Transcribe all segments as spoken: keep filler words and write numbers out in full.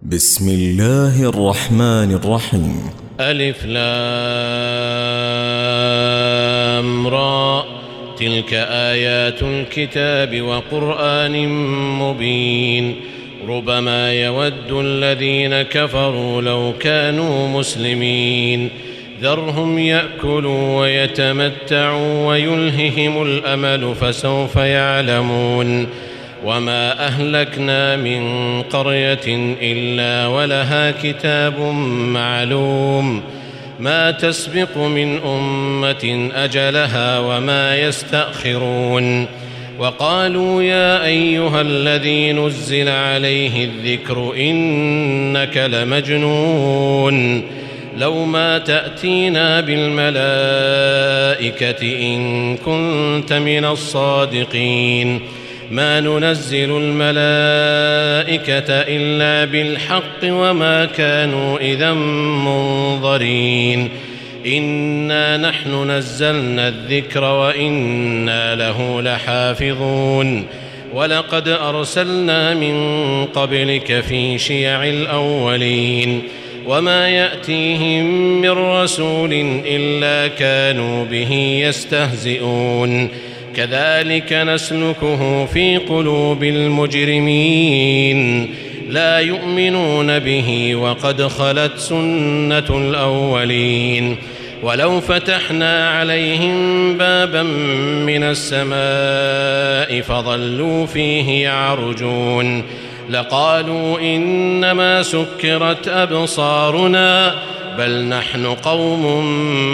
بسم الله الرحمن الرحيم. ألف لام را، تلك آيات الكتاب وقرآن مبين. ربما يود الذين كفروا لو كانوا مسلمين، ذرهم يأكلوا ويتمتعوا ويلههم الأمل فسوف يعلمون. وما أهلكنا من قرية إلا ولها كتاب معلوم، ما تسبق من أمة أجلها وما يستأخرون. وقالوا يا أيها الذي نزل عليه الذكر إنك لمجنون، لو ما تأتينا بالملائكة إن كنت من الصادقين. ما ننزل الملائكة إلا بالحق وما كانوا إذا منظرين. إنا نحن نزلنا الذكر وإنا له لحافظون. ولقد أرسلنا من قبلك في شيع الأولين، وما يأتيهم من رسول إلا كانوا به يستهزئون. كذلك نسلكه في قلوب المجرمين، لا يؤمنون به وقد خلت سنة الأولين. ولو فتحنا عليهم بابا من السماء فظلوا فيه يعرجون لقالوا إنما سكرت أبصارنا بل نحن قوم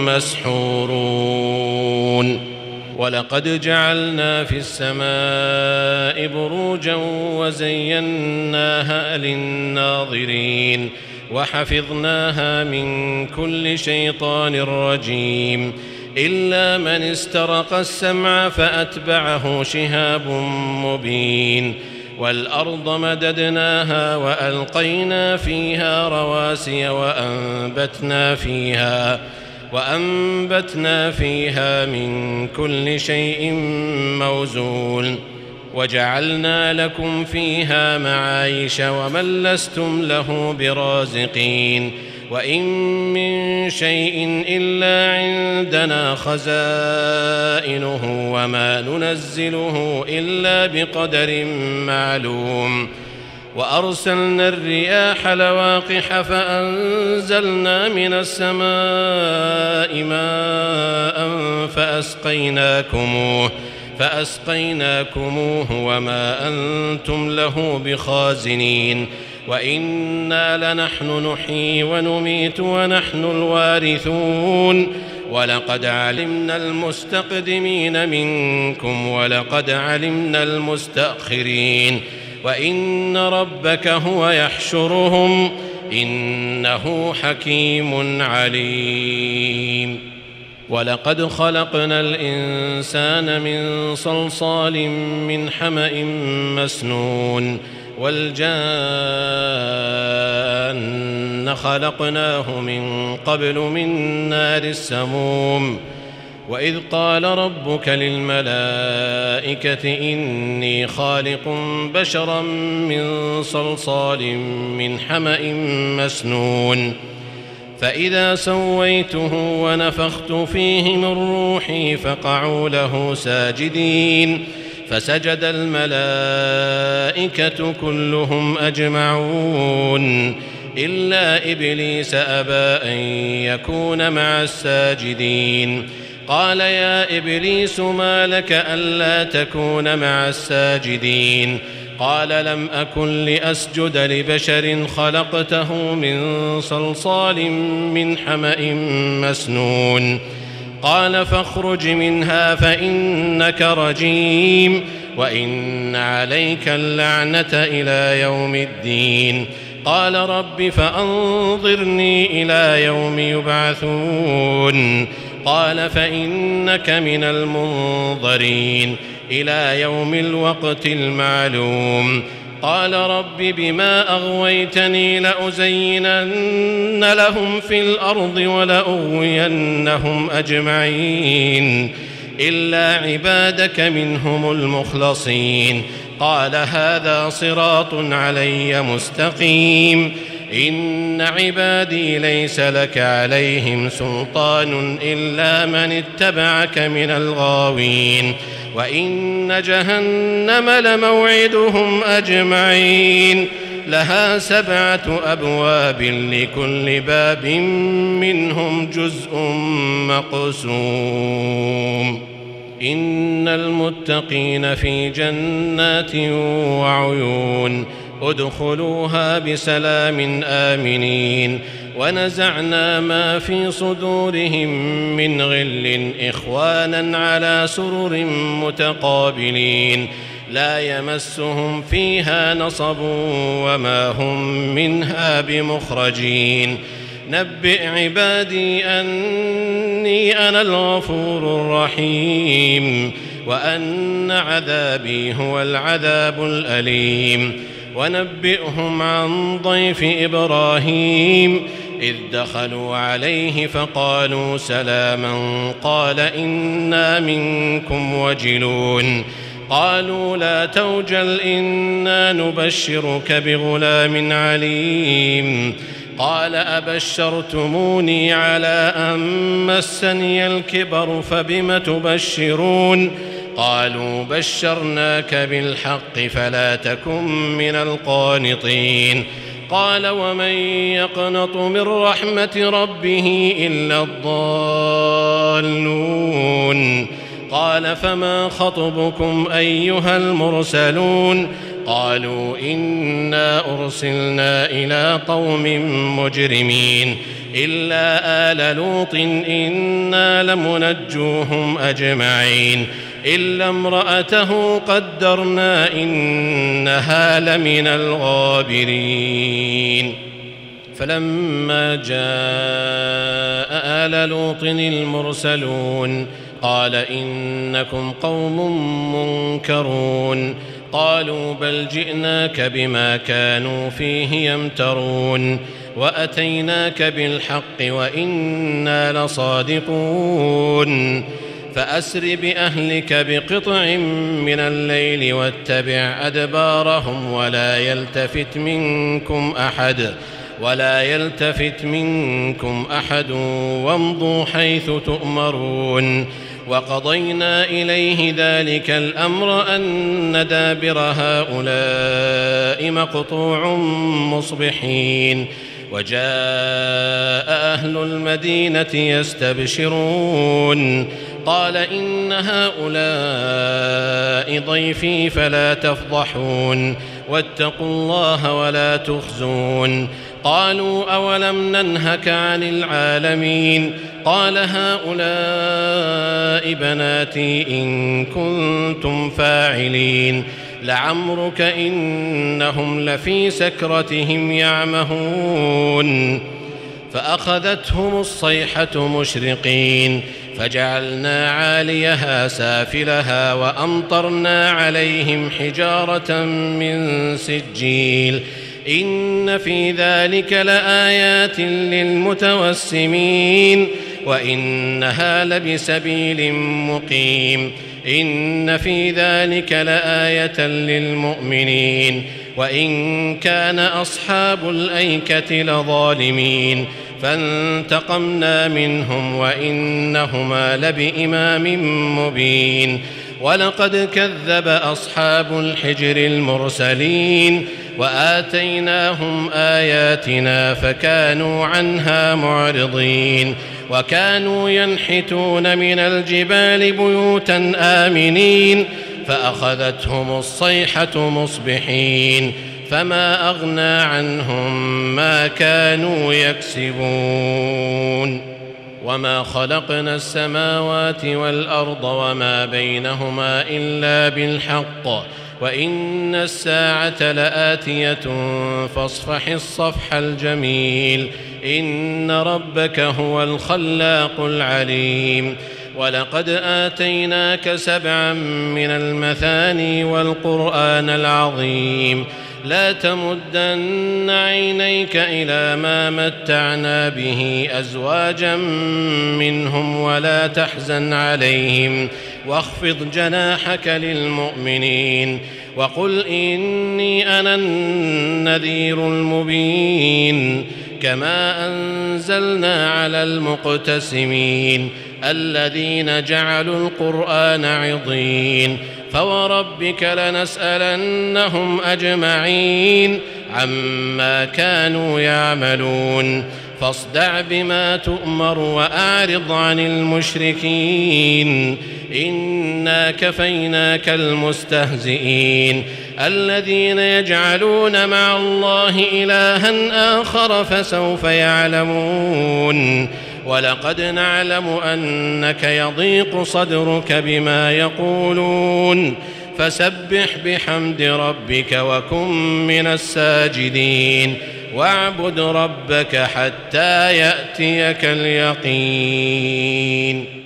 مسحورون. ولقد جعلنا في السماء بروجا وزيناها للناظرين وحفظناها من كل شيطان رجيم، إلا من استرق السمع فأتبعه شهاب مبين. والأرض مددناها وألقينا فيها رواسي وأنبتنا فيها وأنبتنا فيها من كل شيء موزون. وجعلنا لكم فيها معايش ومن لستم له برازقين. وإن من شيء إلا عندنا خزائنه وما ننزله إلا بقدر معلوم. وأرسلنا الرياح لواقح فأنزلنا من السماء ماء فأسقيناكموه فأسقيناكموه وما أنتم له بخازنين. وإنا لنحن نحيي ونميت ونحن الوارثون. ولقد علمنا المستقدمين منكم ولقد علمنا المستأخرين. وإن ربك هو يحشرهم إنه حكيم عليم. ولقد خلقنا الإنسان من صلصال من حمأ مسنون. والجان خلقناه من قبل من نار السموم. وإذ قال ربك للملائكة إني خالق بشرا من صلصال من حمأ مسنون، فإذا سويته ونفخت فيه من روحي فقعوا له ساجدين. فسجد الملائكة كلهم أجمعون إلا إبليس أبى أن يكون مع الساجدين. قال يا إبليس ما لك ألا تكون مع الساجدين؟ قال لم أكن لأسجد لبشر خلقته من صلصال من حمأ مسنون. قال فاخرج منها فإنك رجيم وإن عليك اللعنة إلى يوم الدين. قال رب فأنظرني إلى يوم يبعثون. قال فإنك من المنظرين إلى يوم الوقت المعلوم. قال رب بما أغويتني لأزينن لهم في الأرض ولأغوينهم أجمعين إلا عبادك منهم المخلصين. قال هذا صراط علي مستقيم إن عبادي ليس لك عليهم سلطان إلا من اتبعك من الغاوين وإن جهنم لموعدهم أجمعين لها سبعة أبواب لكل باب منهم جزء مقسوم إن المتقين في جنات وعيون ادخلوها بسلام آمنين ونزعنا ما في صدورهم من غل إخوانا على سرر متقابلين لا يمسهم فيها نصب وما هم منها بمخرجين نبئ عبادي أني أنا الغفور الرحيم وأن عذابي هو العذاب الأليم ونبئهم عن ضيف إبراهيم إذ دخلوا عليه فقالوا سلاما قال إنا منكم وجلون قالوا لا توجل إنا نبشرك بغلام عليم قال أبشرتموني على أن مسني الكبر فبم تبشرون قالوا بشرناك بالحق فلا تكن من القانطين قال ومن يقنط من رحمة ربه إلا الضالون قال فما خطبكم أيها المرسلون قالوا إنا أرسلنا إلى قوم مجرمين إلا آل لوط إنا لمنجوهم أجمعين إلا امرأته قدرنا إنها لمن الغابرين فلما جاء آل لوط المرسلون قال إنكم قوم منكرون قالوا بل جئناك بما كانوا فيه يمترون وأتيناك بالحق وإنا لصادقون فأسر بأهلك بقطع من الليل واتبع أدبارهم ولا يلتفت منكم أحد ولا يلتفت منكم أحد وامضوا حيث تؤمرون وقضينا إليه ذلك الأمر أن دابر هؤلاء مقطوع مصبحين وجاء أهل المدينة يستبشرون قال إن هؤلاء ضيفي فلا تفضحون واتقوا الله ولا تخزون قالوا أولم ننهك عن العالمين قال هؤلاء بناتي إن كنتم فاعلين لعمرك إنهم لفي سكرتهم يعمهون فأخذتهم الصيحة مشرقين فجعلنا عاليها سافلها وأمطرنا عليهم حجارة من سجيل إن في ذلك لآيات للمتوسمين وإنها لبسبيل مقيم إن في ذلك لآية للمؤمنين وإن كان أصحاب الأيكة لظالمين فانتقمنا منهم وإنهما لبإمام مبين ولقد كذب أصحاب الحجر المرسلين وآتيناهم آياتنا فكانوا عنها معرضين وكانوا ينحتون من الجبال بيوتا آمنين فأخذتهم الصيحة مصبحين فما أغنى عنهم ما كانوا يكسبون وما خلقنا السماوات والأرض وما بينهما إلا بالحق وإن الساعة لآتية فاصفح الصفح الجميل إن ربك هو الخلاق العليم ولقد آتيناك سبعا من المثاني والقرآن العظيم لا تمدن عينيك إلى ما متعنا به أزواجا منهم ولا تحزن عليهم واخفض جناحك للمؤمنين وقل إني أنا النذير المبين كما أنزلنا على المقتسمين الذين جعلوا القرآن عضين فوربك لنسألنهم أجمعين عما كانوا يعملون فاصدع بما تؤمر وأعرض عن المشركين إنا كفيناك المستهزئين الذين يجعلون مع الله إلها آخر فسوف يعلمون ولقد نعلم أنك يضيق صدرك بما يقولون فسبح بحمد ربك وكن من الساجدين واعبد ربك حتى يأتيك اليقين.